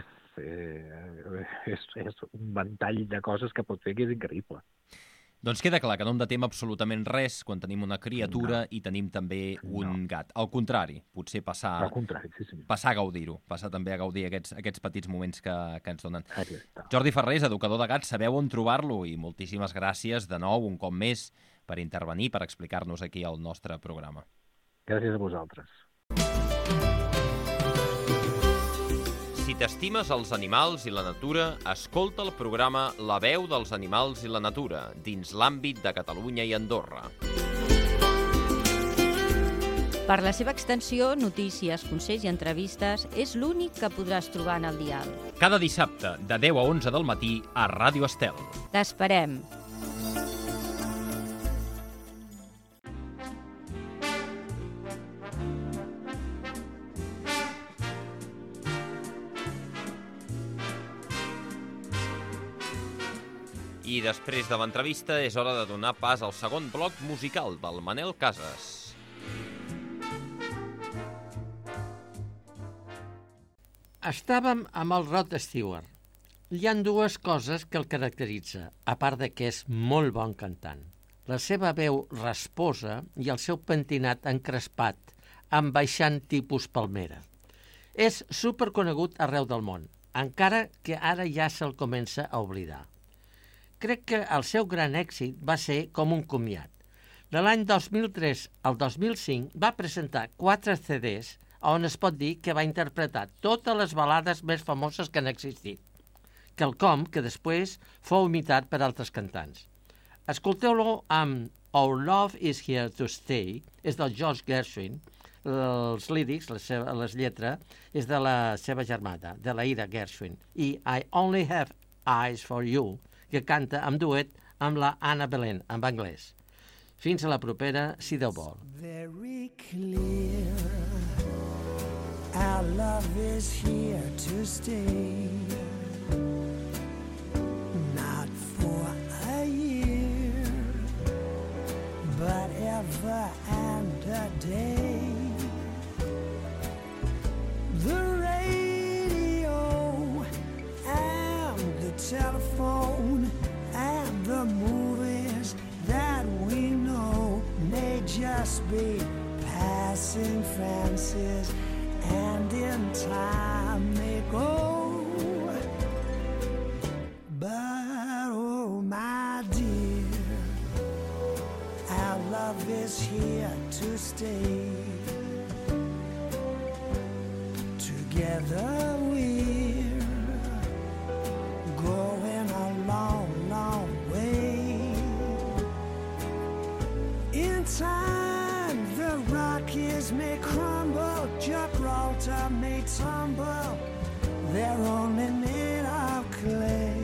un ventall de coses que pot fer que és increïble. Doncs queda clar que no en detem absolutament res quan tenim una criatura i tenim també un gat. Al contrari, potser passar a gaudir-ho, passar també a gaudir aquests petits moments que ens donen. Jordi Ferrés, educador de gats, sabeu on trobar-lo i moltíssimes gràcies de nou, un cop més, per intervenir, per explicar-nos aquí al nostre programa. Gràcies a vosaltres. Si t'estimes els animals i la natura, escolta el programa La veu dels animals i la natura, dins l'àmbit de Catalunya i Andorra. Per la seva extensió, notícies, consells i entrevistes, és l'únic que podràs trobar en el dial. Cada dissabte, de 10 a 11 del matí, a Ràdio Estel. T'esperem. I després de l'entrevista és hora de donar pas al segon bloc musical del Manel Casas. Estàvem amb el Rod Stewart. Hi ha dues coses que el caracteritza, a part de que és molt bon cantant. La seva veu rasposa i el seu pentinat encrespat, ambaixant tipus palmera. És superconegut arreu del món, encara que ara ja se'l comença a oblidar. Crec que el seu gran èxit va ser com un comiat. De l'any 2003 al 2005 va presentar 4 CDs on es pot dir que va interpretar totes les balades més famoses que han existit, quelcom que després fou imitat per altres cantants. Escolteu-lo amb Our Love is Here to Stay, és del George Gershwin, els lírics, les lletres, és de la seva germana, de la Ira Gershwin, i I Only Have Eyes for You, que canta amb duet amb la Anna Belén, en anglès. Fins a la propera, si Déu vol. Very clear, our love is here to stay. Not for a year, but ever and a day. The radio and the telephone and the movies that we know may just be passing fancies, and in time they go. But oh my dear, our love is here to stay. Together we're going a long, long way. In time the Rockies may crumble, Gibraltar may tumble, they're only made of clay.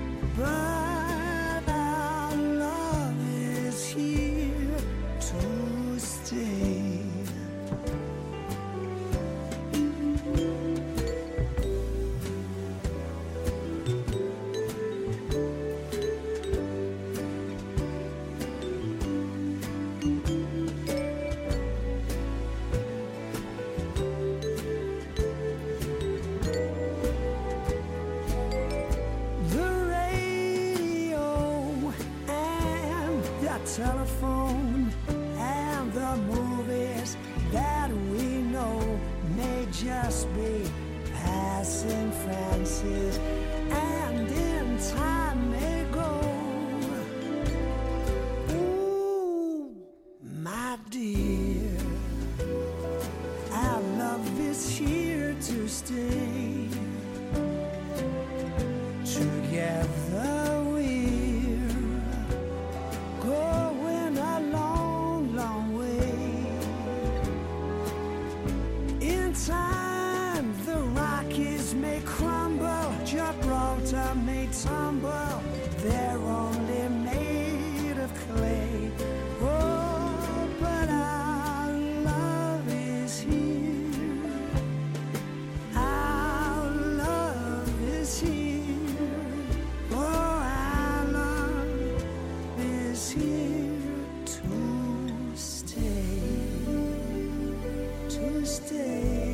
But our love is here to stay. telephone and the movies that we know may just be passing fancies, and in time may go. Ooh, my dear, our love is here to stay. Together we're going a long, long way. In time the Rockies may crumble, Gibraltar may tumble, they're only made of clay. Oh, but our love is here. Our love is here. Oh, our love is here to stay. To stay.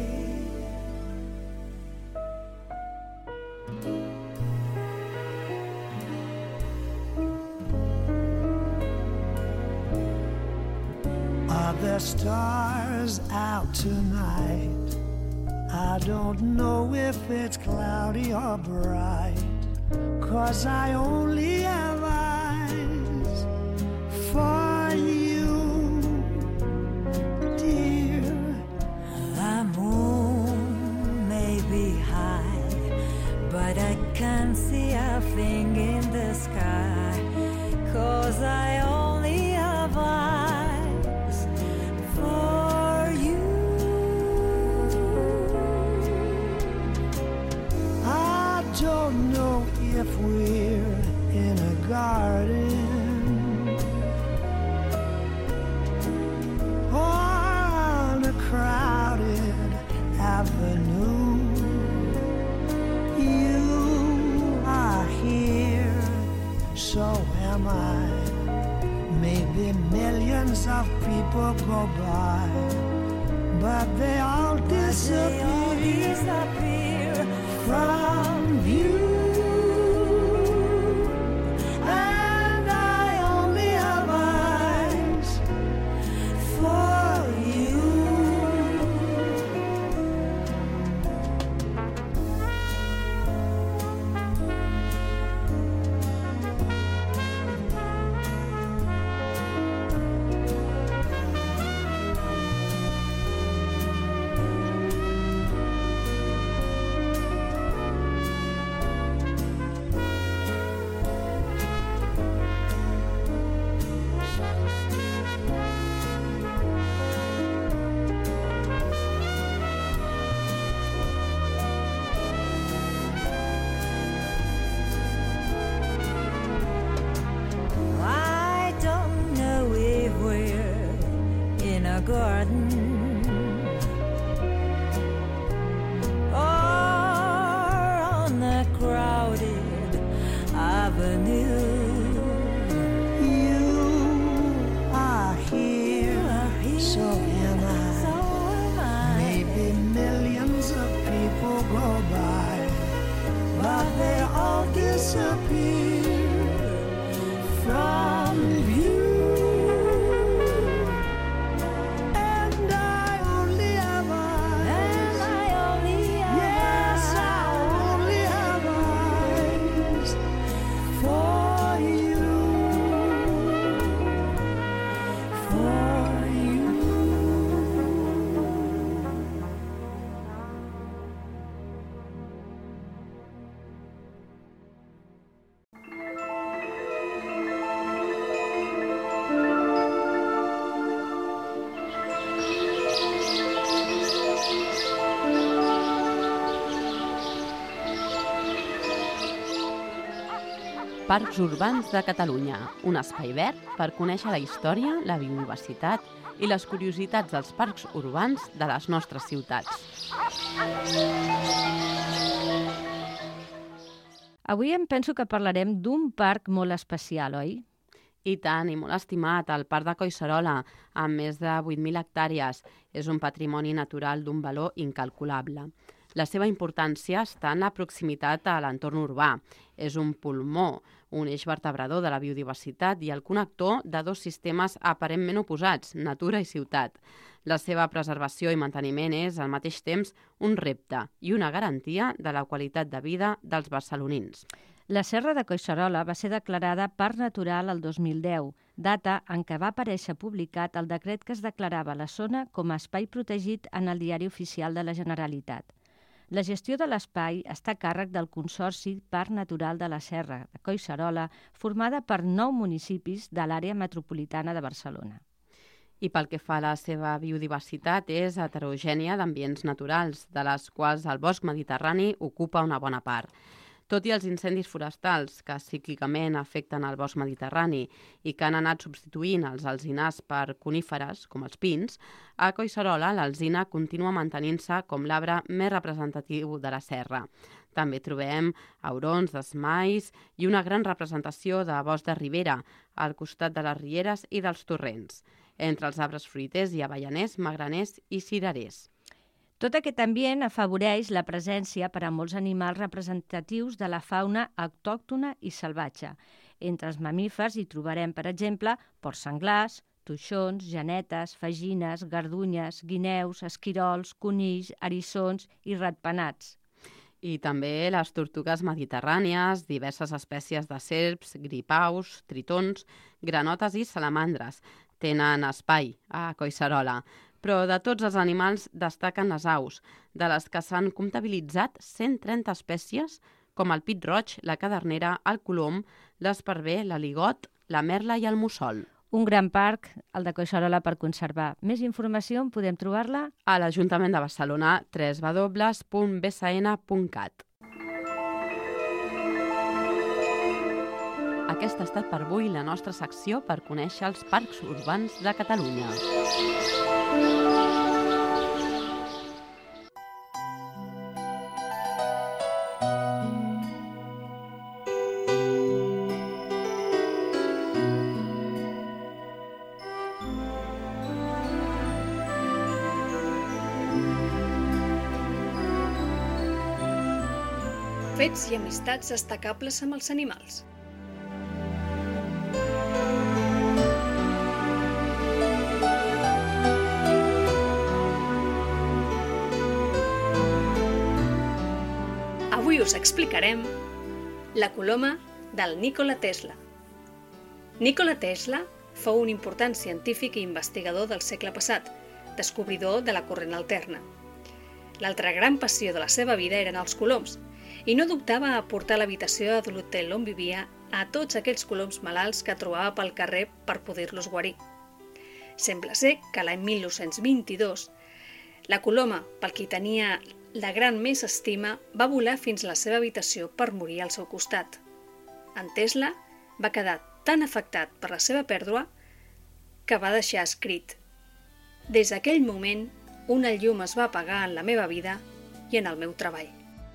Are there stars out tonight? I don't know if it's cloudy or bright, 'cause I only have eyes for you, dear. The moon may be high, but I can't see a thing in the sky, 'cause I only have eyes for you. I don't know if we're in a garden or on a crowded avenue. You are here, so am I. Maybe millions of people go by, but they all disappear from view. And I only have eyes for you. I don't know if we're in a garden or on a crowded avenue. You are here, so am I. Maybe millions of people go by, but they all disappear from view. And I only have eyes. Yes, I only have eyes for you. For you. Parcs Urbans de Catalunya, un espai verd per conèixer la història, la biodiversitat i les curiositats dels parcs urbans de les nostres ciutats. Avui em penso que parlarem d'un parc molt especial, oi? I tant, i molt estimat, el Parc de Collserola, amb més de 8.000 hectàrees. És un patrimoni natural d'un valor incalculable. La seva importància està en la proximitat a l'entorn urbà. És un pulmó, un eix vertebrador de la biodiversitat i el connector de dos sistemes aparentment oposats, natura i ciutat. La seva preservació i manteniment és, al mateix temps, un repte i una garantia de la qualitat de vida dels barcelonins. La Serra de Collserola va ser declarada Parc Natural el 2010, data en què va aparèixer publicat el decret que es declarava la zona com a espai protegit en el Diari Oficial de la Generalitat. La gestió de l'espai està a càrrec del Consorci Parc Natural de la Serra de Collserola, formada per 9 municipis de l'àrea metropolitana de Barcelona. I pel que fa a la seva biodiversitat, és heterogènia d'ambients naturals, de les quals el bosc mediterrani ocupa una bona part. Tot i els incendis forestals que cíclicament afecten el bosc mediterrani i que han anat substituint els alzinars per coníferes, com els pins, a Collserola l'alzina continua mantenint-se com l'arbre més representatiu de la serra. També trobem aurons d'esmais i una gran representació de bosc de ribera, al costat de les rieres i dels torrents. Entre els arbres fruiters hi ha avellaners, magraners i cirerers. Tot aquest ambient afavoreix la presència per a molts animals representatius de la fauna autòctona i salvatge. Entre els mamífers hi trobarem, per exemple, porcs senglars, toixons, genetes, fagines, gardunyes, guineus, esquirols, conills, eriçons i ratpenats. I també les tortugues mediterrànies, diverses espècies de serps, gripaus, tritons, granotes i salamandres. Tenen espai a Collserola. Però de tots els animals destaquen les aus, de les que s'han comptabilitzat 130 espècies, com el pit roig, la cadernera, el colom, l'esparver, l'aligot, la merla i el mussol. Un gran parc, el de Collserola, per conservar. Més informació en podem trobar-la a l'Ajuntament de Barcelona, www.bsn.cat. Aquesta ha estat per avui la nostra secció per conèixer els parcs urbans de Catalunya. Fets i amistats destacables amb els animals. Avui us explicarem la coloma del Nikola Tesla. Nikola Tesla fou un important científic i investigador del segle passat, descobridor de la corrent alterna. L'altra gran passió de la seva vida eren els coloms, i no dubtava a portar a l'habitació de l'hotel on vivia a tots aquells coloms malalts que trobava pel carrer per poder-los guarir. Sembla ser que l'any 1922, la coloma, pel qui tenia la gran més estima, va volar fins a la seva habitació per morir al seu costat. En Tesla va quedar tan afectat per la seva pèrdua que va deixar escrit: «Des d'aquell moment, una llum es va apagar en la meva vida i en el meu treball».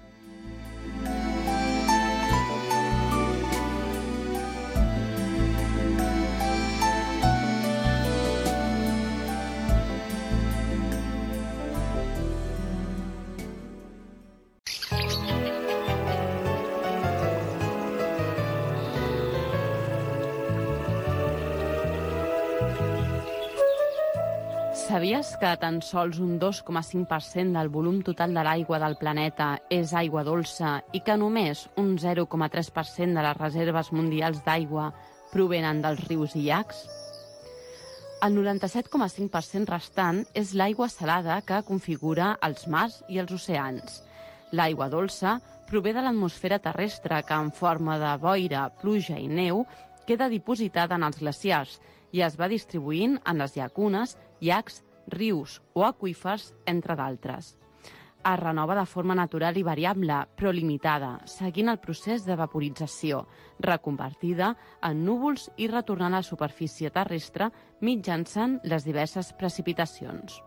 Sabies que tan sols un 2,5% del volum total de l'aigua del planeta és aigua dolça i que només un 0,3% de les reserves mundials d'aigua provenen dels rius i llacs? El 97,5% restant és l'aigua salada que configura els mars i els oceans. L'aigua dolça prové de l'atmosfera terrestre que, en forma de boira, pluja i neu, queda dipositada en els glaciars i es va distribuint en les llacunes, llacs, rius o aqüífers, entre d'altres. Es renova de forma natural i variable, però limitada, seguint el procés de vaporització, reconvertida en núvols i retornant a la superfície terrestre mitjançant les diverses precipitacions.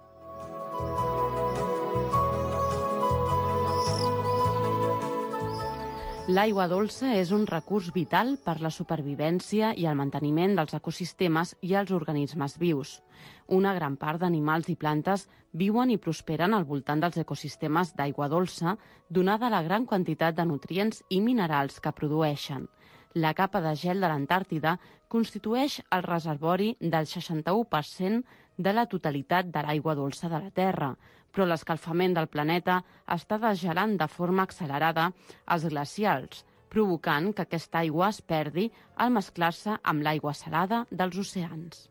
L'aigua dolça és un recurs vital per la supervivència i el manteniment dels ecosistemes i els organismes vius. Una gran part d'animals i plantes viuen i prosperen al voltant dels ecosistemes d'aigua dolça, donada la gran quantitat de nutrients i minerals que produeixen. La capa de gel de l'Antàrtida constitueix el reservori del 61% de la totalitat de l'aigua dolça de la Terra, però l'escalfament del planeta està desgelant de forma accelerada els glacials, provocant que aquesta aigua es perdi al mesclar-se amb l'aigua salada dels oceans.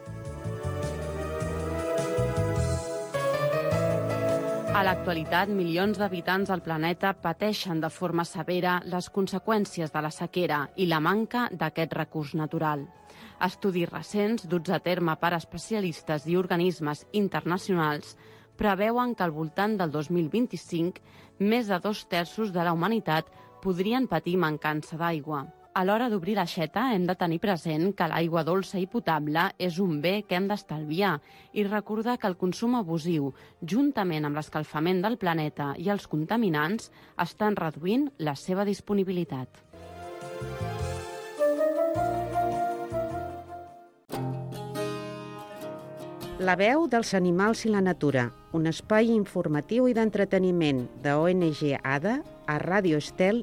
A l'actualitat, milions d'habitants del planeta pateixen de forma severa les conseqüències de la sequera i la manca d'aquest recurs natural. Estudis recents, duts a terme per especialistes i organismes internacionals, preveuen que al voltant del 2025 més de 2/3 de la humanitat podrien patir mancança d'aigua. A l'hora d'obrir l'aixeta hem de tenir present que l'aigua dolça i potable és un bé que hem d'estalviar i recordar que el consum abusiu, juntament amb l'escalfament del planeta i els contaminants, estan reduint la seva disponibilitat. La veu dels animals i la natura, un espai informatiu i d'entreteniment de ONG ADA a Ràdio Estel.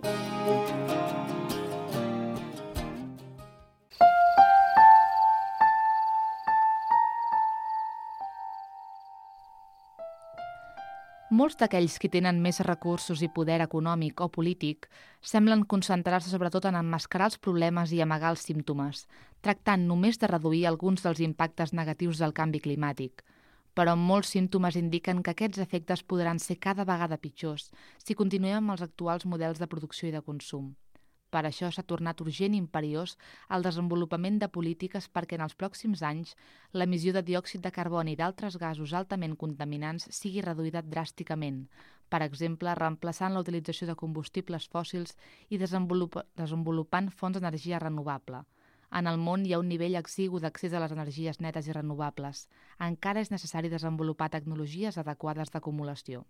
Molts d'aquells que tenen més recursos i poder econòmic o polític semblen concentrar-se sobretot en emmascarar els problemes i amagar els símptomes, tractant només de reduir alguns dels impactes negatius del canvi climàtic. Però molts símptomes indiquen que aquests efectes podran ser cada vegada pitjors si continuem amb els actuals models de producció i de consum. Per això s'ha tornat urgent i imperiós el desenvolupament de polítiques perquè en els pròxims anys l'emissió de diòxid de carboni i d'altres gasos altament contaminants sigui reduïda dràsticament, per exemple, reemplaçant la utilització de combustibles fòssils i desenvolupant fonts d'energia renovable. En el món hi ha un nivell exigu d'accés a les energies netes i renovables. Encara és necessari desenvolupar tecnologies adequades d'acumulació.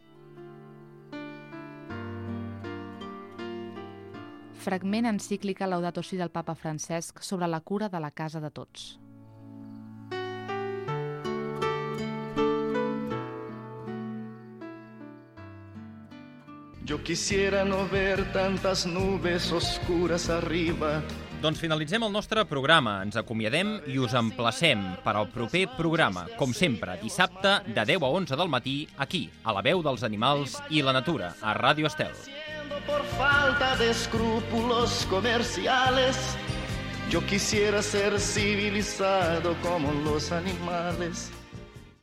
Fragment encíclica Laudato Si del papa Francesc sobre la cura de la casa de tots. Yo quisiera no ver tantas nubes oscuras arriba. Doncs finalitzem el nostre programa, ens acomiadem i us emplacem per al proper programa, com sempre, dissabte de 10 a 11 del matí, aquí, a la veu dels animals i la natura, a Ràdio Estel. Por falta de escrúpulos comerciales, yo quisiera ser civilizado como los animales.